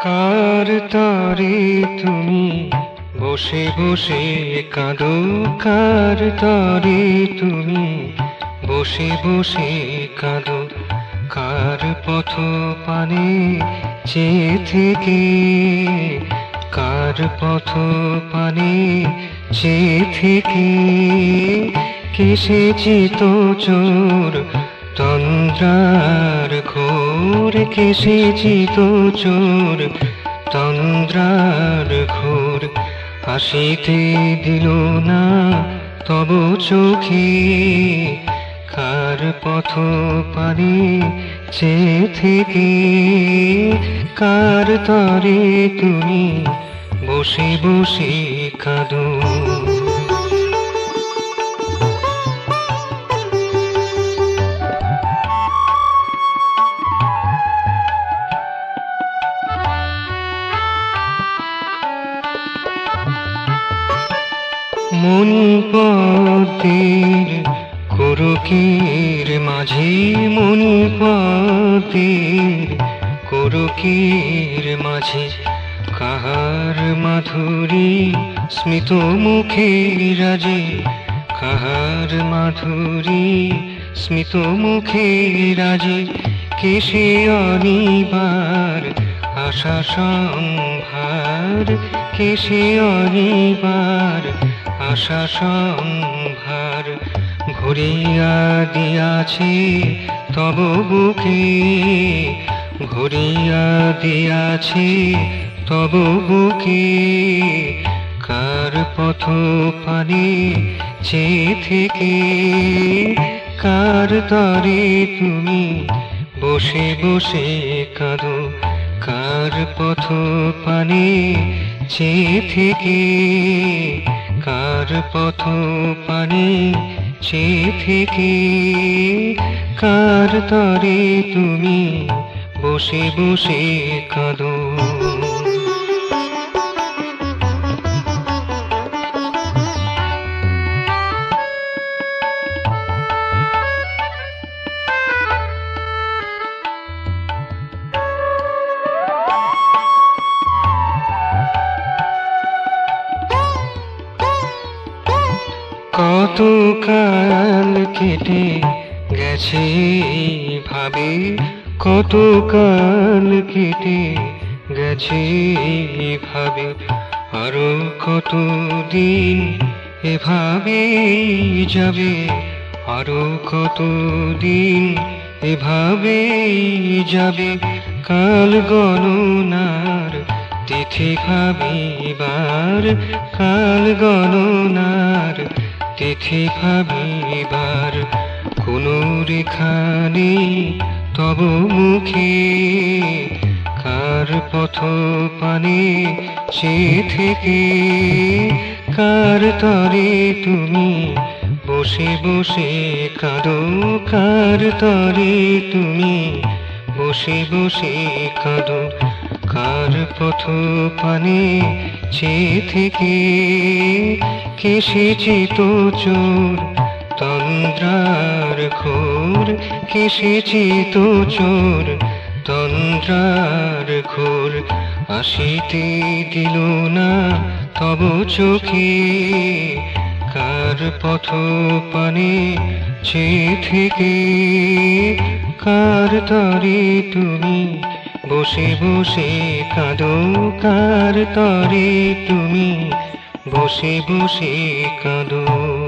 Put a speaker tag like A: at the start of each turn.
A: কার তরে তুমি বসে বসে কাঁদো, কার তরে তুমি বসে বসে কাঁদো, কার পথ পানে চেয়ে থেকে, কার পথ পানে চেয়ে থেকে, কেসেছি তো চোর তন্দ্রার ঘোর, কেসেছি তো চোর তন্দ্রার ঘোর, আসিতে দিল না তব চোখে, কার পথ পানে চেয়ে থেকে, কার তরে তুমি বসে বসে কাঁদো। মন পথের কোরকের মাঝে, মন পথের কোরকের মাঝে, কাহার মাধুরী স্মিত মুখে রাজে, কাহার মাধুরী স্মিত মুখে রাজে, কেসে অনিবার আশা সম্ভার, কেসে অনিবার আশা সম্ভার, ভরিয়া দিয়াছে তব বুকে, ভরিয়া দিয়াছে তব বুকে, কার পথ পানে চেয়ে থেকে, কার তরে তুমি বসে বসে কাঁদো, কার পথ পানে চেয়ে থেকে, কার পথ পানে চেয়ে থেকে, কার তরে তুমি বসে বসে কাঁদো। কত কাল কেটে গেছে ভাবে, কত কাল কেটে গেছে ভাবে, আরো কত দিন এভাবে যাবে, আরো কত দিন এভাবে যাবে, কাল গণনার তিথি ভাবিবার, কাল গণনার তিথি ভাবিবার, কোন রেখা নেই তব মুখে, কার পথ পানে চেয়ে থেকে, কার তরে তুমি বসে বসে কাঁদো, কার তরে তুমি বসে বসে কাঁদো, কার পথ পানে চেয়ে থেকে, কেসেছি তো চোর তন্দ্রার ঘোর, কেসেছি তো চোর তন্দ্রার ঘোর, আসিতে দিল না তব চোখে, কার পথ পানে চেয়ে থেকে, কার তরে তুমি বসে বসে কাঁদো, কার তরে তুমি বসে বসে কাঁদো।